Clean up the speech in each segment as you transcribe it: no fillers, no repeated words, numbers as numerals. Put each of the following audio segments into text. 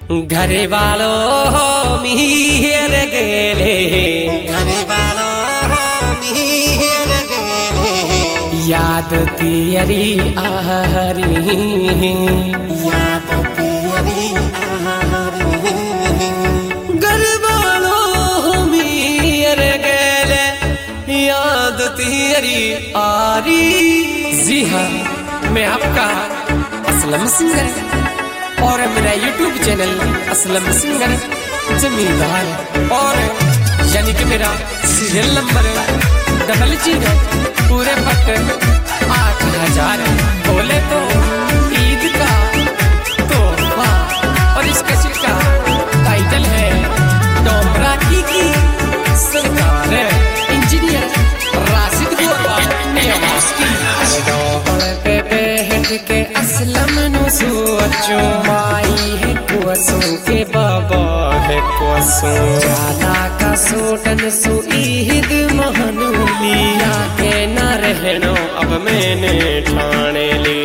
घर वालों मीर गेले, घर वालों मीर गेले, याद तेरी आहरी, याद तेरी आहरी, घर वालों मीर गेले, याद तेरी आरी। जी हाँ, मैं आपका असलम सिंगर और मेरा YouTube चैनल असलम सिंगर जमींदार और यानी कि मेरा सीरियल नंबर 00 पूरे पट 8000 बोले तो ईद का तोहफा। और इस कैसेट का टाइटल है डोमरा की सरकार, इंजीनियर राशिद गोरवा ने आवाज की। पे बैठ के असलम नु सोचो, माई है कुसों के बाबा है कुसों, ज्यादा का सोटन सो ईद महानुलिया के न रहनो अब मैंने ठाने ली।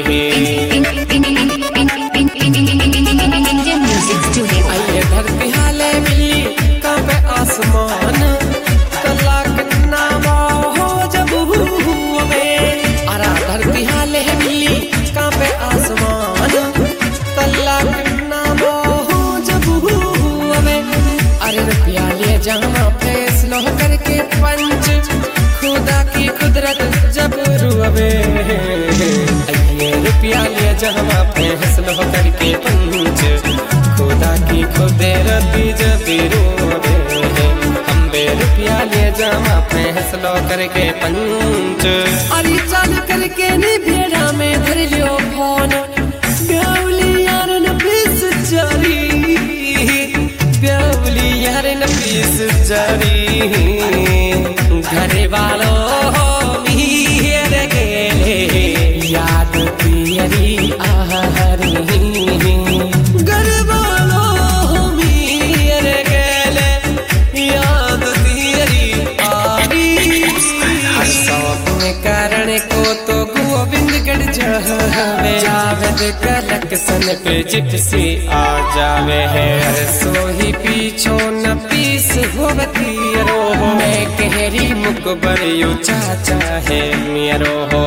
आइए धरती हाले मिली कांपे आसमान, तलाक नामा हो जब हुए, अरा धरती हाले मिली कांपे आसमान, तलाक नामा हो जब हुए। अरे रुपया लिए जहाँ फैसलो करके पंच, खुदा की कुदरत जब रुवे। ये रुपया लिए जहाँ फैसलो करके पंच, खुदा की कुदरत जब रुवे। हम रुपया लिए जहाँ फैसलो करके पंच, अरे चाल करके नी भेड़ा में धर लियो फोन, ब्यावली यार न प्लीज जारी, ब्यावली यार न प्लीज जारी। घर वालों मीर गेले, याद तेरी आहरी, घर वालों मीर गेले, याद तेरी आरी। सौंपने कारण को तो गोविंदगढ़ जावे, जावेद कलेक्शन पे जिप्सी आ जावे है। सो ही पीछो न पीस होवती रो, मैं कहरी मुकबर यो चाचा है मेरो हो।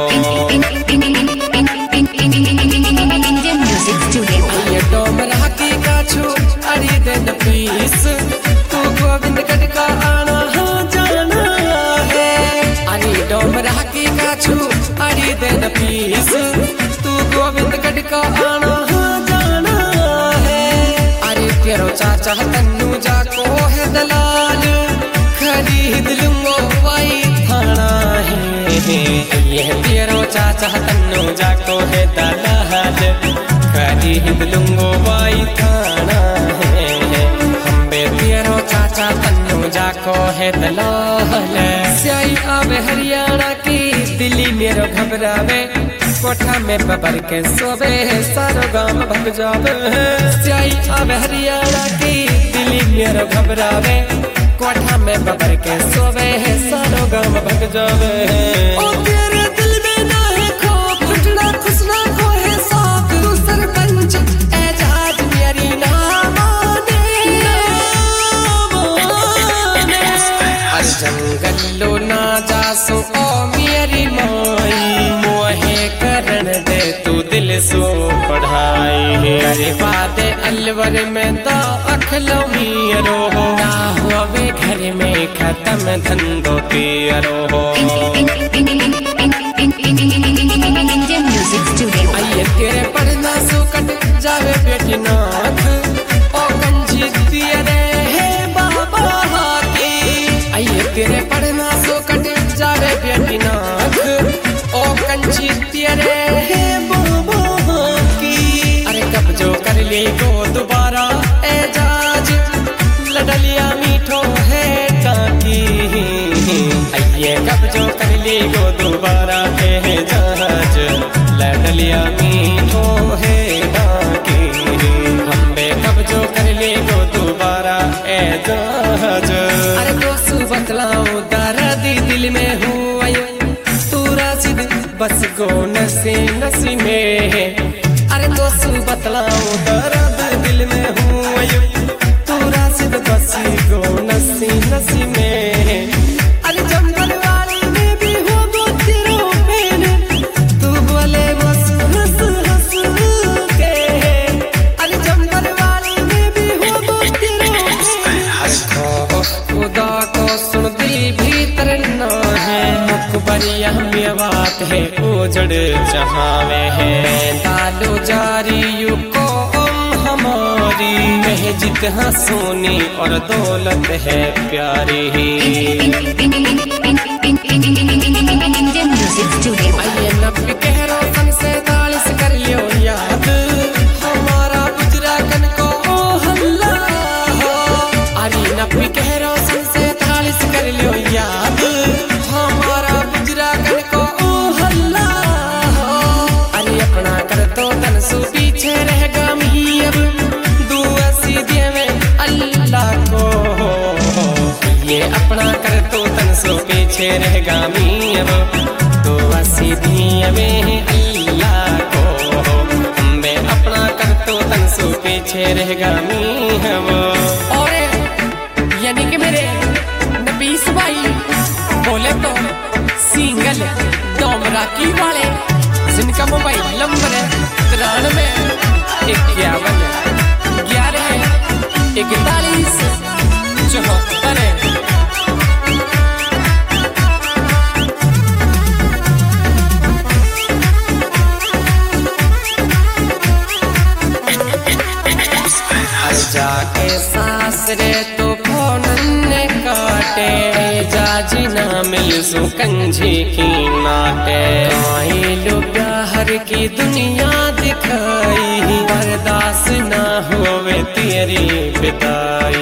ये डोमरा की काछू अड़ी दे न पीस, तू गोविंदगढ़ का आना हो जाना है। अरे डोमरा की काछू अड़ी दे न पीस, तू गोविंदगढ़ का आना हो जाना है। अरे तेरो चाचा तन्नू जाको है दलाल, खरीद लूंगो वाई थाना है। ये तेरो चाचा तन्नू जाको है दलाल, खरीद लूंगो वाई थाना है। हम तेरो चाचा तन्नू जाको है दलाल। स्याई आवे हरियाणा की, दिल्ली मेरो घबरावे, कोठा में बबर के सोवे, सारो गांव भग जावे। स्याई आवे हरियाणा की, दिल्ली मेरो घबरावे, कोठा में बबर के सोवे, सारो गांव भग जावे। ओ तेरे दिल में ना है खौफ, फटना खुसना को है साफ, तू सरपंच एजाज मेरी ना माने। जंगलो ना जासो ओ मेरी माई, मोहे करन दे तू दिल सो पढ़ाई। अरे वादे अलवर में तो अखलो मीरो हो, ना हुए घर में खत्म धंधो तेरो हो। आइए तेरे पढ़ना सुकट जावे बेटी नाथ, ओ कंजी तेरे है बाबा की। आइए तेरे पढ़ना सुकट जावे बेटी नाथ, ओ कंजी तेरे है बाबा की। अरे कब्जो कर ले को दोबारा एजाज, लडलिया मीठो है टाकी। आइए कब्जो कर ले को दोबारा एजाज, लडलिया मीठो है टाकी। हम्बे कब्जो कर ले को दोबारा एजाज। अरे दोस्तू बतलाऊं दर्द दिल में हुआ, तू राशिद बस गो नसी में। अरे दोस्तू बतलाऊं दर्द दिल में हुआ, के उजड़ चाहवे हैं। तालो जारी यू को हमारी महजिद हाँ सोनी और दौलत है प्यारी। आइए नब्बे के रोशन से 47 कर लियो याद, हमारा गुजरा कन को हल्ला हो। अरे नब्बे के रोशन से 47 कर लियो याद, हमारा गुजरा कन को हल्ला हो। अरे अपना कर तो तन सु पीछे रहेगा मी अब दुआ सीधे में अल्लाह को। ये अपना कर तो तन सु पीछे रहेगा मी अब दुआ सीधे में अल्लाह को। मैं अपना कर तो तन सु पीछे रहेगा मी अब। और यानी कि मेरे नबीस भाई बोले तो सिंगल डोमराकी वाले जिनका मोबाइल नंबर है 93 51 11 41 74। जाके सासरे तो फोन ने काटे, जाजी ना मिल सु कंझी की नाटे। आई लो प्यार की दुनिया दिखाई, बर्दाश्त ना होवे तेरी बिताई।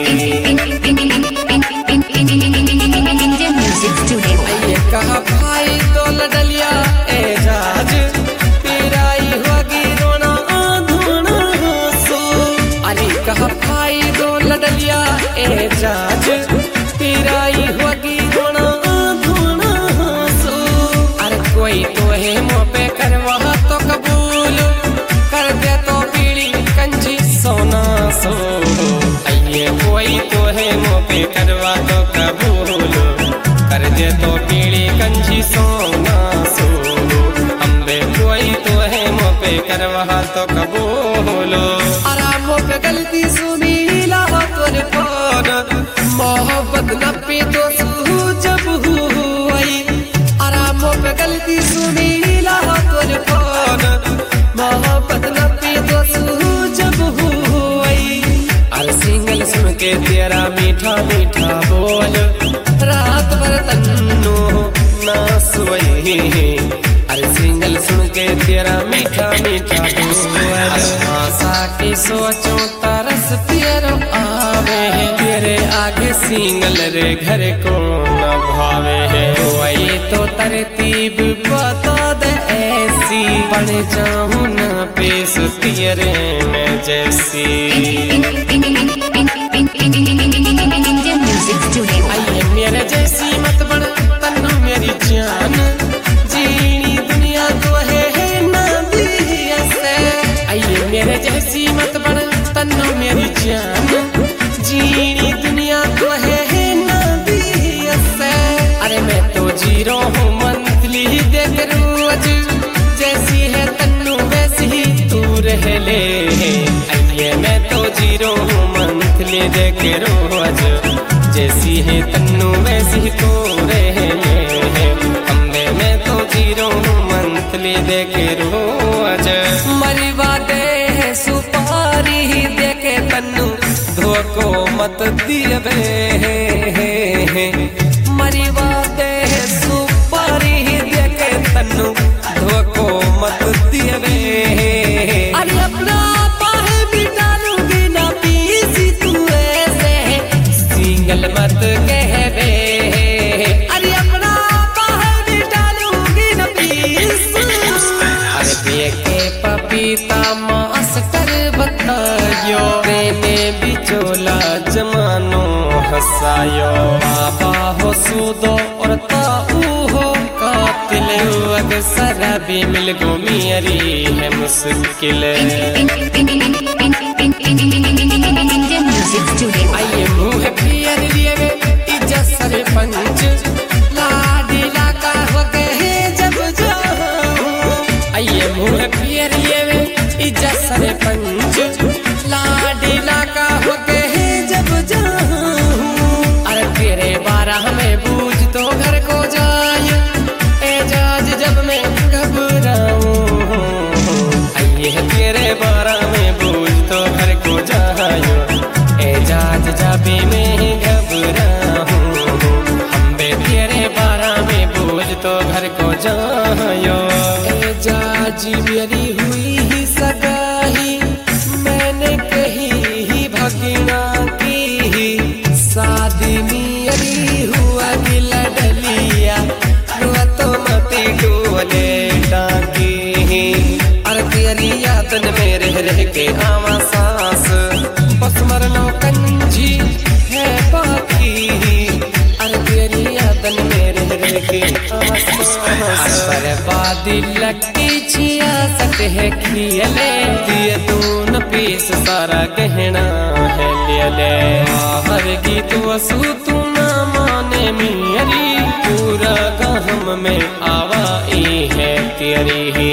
ये कहा भाई तो लडलिया एजाज, पिराई होगी रोना धोना सो। अरे कहा भाई दो लडलिया एजाज, पिराई होगी रोना धोना सो। अरे कोई तो है मुँह पे करवा तो कबूल कर दे तो पीड़ी कंजी सोना सो। आइए कोई तो है मुँह पे करवा तो कबूल कर दे तो पीड़ी कंजी सोना सो। अम्बे कोई तो है मुँह पे करवा तो कबूल। आराम पे गलती सुनी लावा तोरे पर, मोहब्बत न पे तो सू जब हुई। आराम पे गलती सुनी लावा तोरे पर, मोहब्बत न पे तो सू जब हुई। अरे सिंगल सुन के तेरा मीठा मीठा बोल, रात भर तन्नो ना सोई। अरे सिंगल सुन के तेरा मीठा मीठा बोल, आशा की सोचो तरस तेरो आवे। तेरे आगे सिंगल रे घर को न भावे है। वही तो तरतीब बता दे ऐसी, बन जाऊं ना पेश तेरे में जैसी। आइए मेरे जैसी मत बन तन्नू मेरी जान, जीनी दुनिया तो है ना दिया से। आइए मेरे जैसी मत बन तन्नू मेरी जान, जीनी दुनिया तो है ना दिया से। अरे मैं तो जीरो हूँ मंथली देख रोज, जैसी है तन्नू वैसी ही तू रह ले। आइए मैं तो जीरो हूँ मंथली देख रोज, जैसी है तन्नू वैसी ही तू रह ले। अम्बे मैं तो जीरो हूँ मंथली देख रोज। मरवा दे सुपारी देखे तन्नू धोखो मत दिए बे। मरवा दे सुपारी देखे तन्नू धोखो मत दिए बे। अरे अपना पाहे भी डालूंगी ना पीसी तू ऐसे, सिंगल मत कहवे। अरे अपना पाहे भी डालूंगी ना पीस। अरे देखे पपीता मास्टर बतायो, मैंने बिचोला जमानो हंसायो। बाबा हो सूदो और ताऊ हो कातिल, अक्सर भी मिल गो मेरी है मुश्किल। आइए मुँह पियर लिए में इज्जत सरपंच, लाडीला का हो गए जब जाऊं। आइए मुँह पियर लिए में इज्जत सरपंच, लाडीला का हो गए जब जाऊं। अरे तेरे 12 में बूझ तो घर को जाए एजाज, जब मैं भी मैं घबराऊं, हम बे तेरे बारा में बोझ तो घर को जायो। जाजी मेरी हुई ही सगाई, मैंने कही ही भगना की, शादी मेरी हुआ गिला डलिया, तो मती डोले डाकी। अरे तेरी यादन में रह रह के आवा सांस, बस मरनो कंजी है बाकी। अरे तेरी यादन में रह रह के आवा सांस, बर्बादी लकी छिया सट है खियले, दिए तून पीस सारा गहना है ले। हर गीत वसू तू ना माने मेरी, पूरा गहम में आवाई है तेरी ही।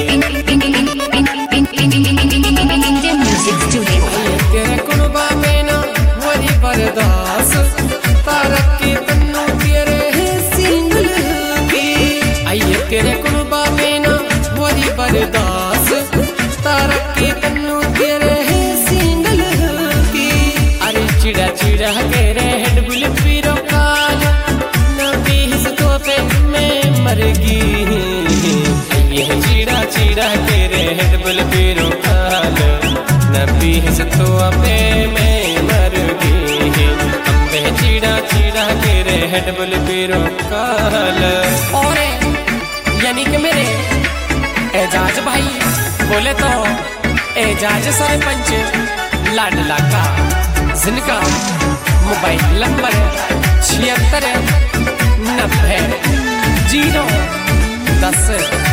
तेरे कुर्बा में ना वरी बर्दास, तारक के तन्नू तेरे सिंगल की। आइए तेरे कुर्बा में ना वरी बर्दास, तारक के तन्नू तेरे सिंगल की। अरे चिड़ा चिड़ा के रे हेड बुल पीरो काल, नबीस तो पे मैं मरगी। ये चिड़ा चिड़ा के रे हेड बुल पीरो काल, नबीस तो पे मैं मरगी। अम्बे चिड़ा चिड़ा के रे हेड बुल पीरो काल। और यानी कि मेरे एजाज भाई बोले तो एजाज सरपंच लाडला का, जिनका मोबाइल नंबर 76 90 0 10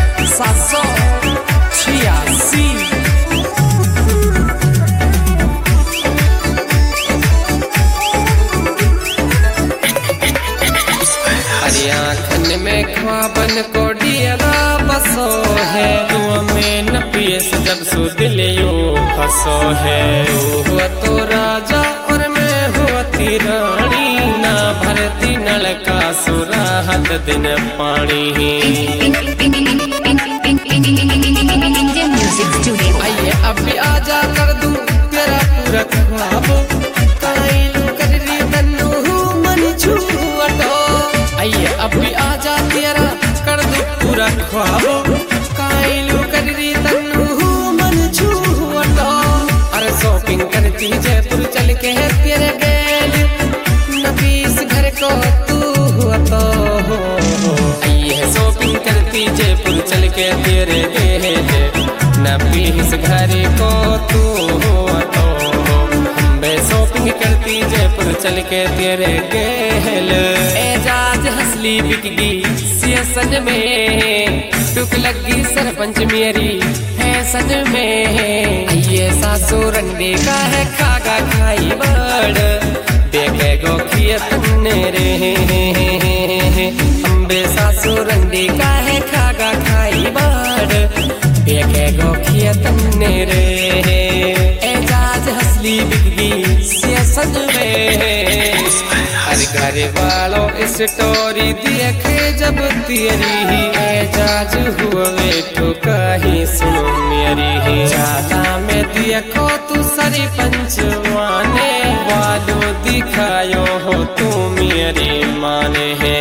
786। अरे आँखन में ख्वाबन को डियरा बसो है, तू में न पियस जब सु दिलियो फसो है। तू हुआ तो राजा और मैं हुआ ती रानी, ना भरती नलका सुराहत दिन पानी। आइए अब भी आजा कर दूं तेरा पूरा ख्वाब, काइलू कर री तन्नू मन छूटो। आइए अब भी आजा तेरा कर दूं पूरा ख्वाब, काइलू कर री तन्नू मन छूटो। अरे शॉपिंग करती जयपुर चल के है तेरे गेल, नबीस घर को तू हुआ तो। आइए शॉपिंग करती जयपुर चल के तेरे गेल, नबीस घर को तू हुआ तो। बे शॉपिंग करती जयपुर चल के तेरे गेल, एजाज हंसली बिकगी सियासन में, टुक लगी सरपंच मेरी है सन में। ये सासू रंडे का है खागा खाई बड़, देखे गो खियतन रे। अम्बे सासू रंडे का है खागा खाई बड़, देखे गो खियतन रे। एजाज हंसली बिकगी सियासन में। हर घर वालों स्टोरी देखे जब तेरी ही, एजाज हुए तो कहीं सुनो मेरी ही। ज्यादा में देखो तू सरपंच माने वालों दिखायो हो तू मेरी माने है।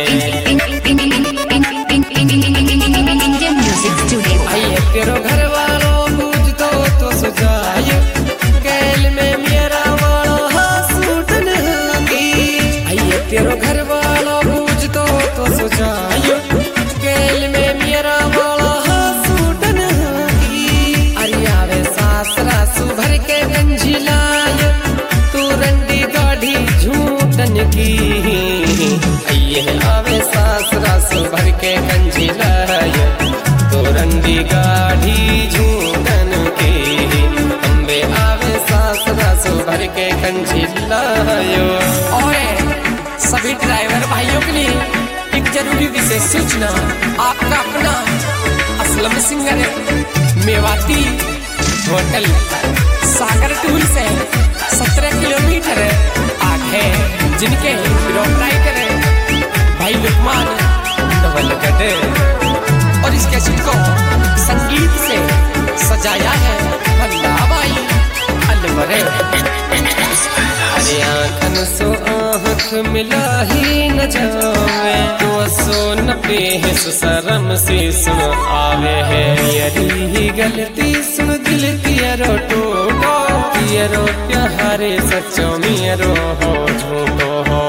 आइए तेरो घर वालों पूछ तो सुझायो, गैल में मेरा वाला सूटन की। आइए तेरो घर वालों पूछ तो सुझायो, गैल में मेरा वाला सूटन की। अरे आवे सासरा सुभर के गंजी लायो, तू रंडी गाढ़ी झूठन की। आइए आवे सासरा सुभर के गंजी लायो, तो रंडी गाढ़ी झूठन की। अम्बे आवे सासरा सुभर के गंजी लायो। और सभी ड्राइवर भाइयों के लिए एक जरूरी विशेष सूचना, आपका अपना Aslam singer Mewati hotel Sagar tour से 17 किलोमीटर आगे, जिनके प्रोपराइटर भाई लुकमान नवलगढ़, और इस कैसेट को संगीत से सजाया है भल्ला भाई अलवरे। अरे आँखन सो आँख मिला ही न जावे, तो सोन पे शरम से सुन आवे है। यरी गलती सुन दिल तियरो टूटो, तियरो प्यारे सच्चो मियरो हो झूठो हो।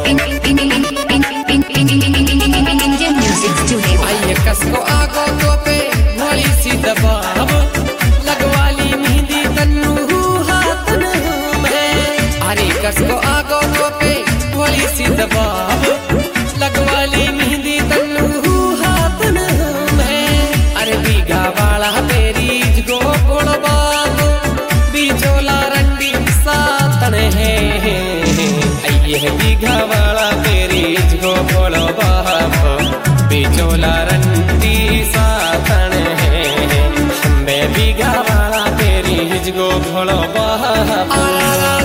आइए कसको आगो तो पे भोली सी दबाव, लगवाली मेहंदी तन्नू हाथन में। अरे कसको आगो तो पे भोली सी दबाव, लगवाली मेहंदी तन्नू हाथन में। अरे बीघा वाला तेरी जगो बोल बाप, बीचोला रंडी सातन है। आइए बीघा वाला तेरी जगो बोल बाप, बीचोला रंडी सातन है। हमें बीघा वाला तेरी जगो बोल बाप।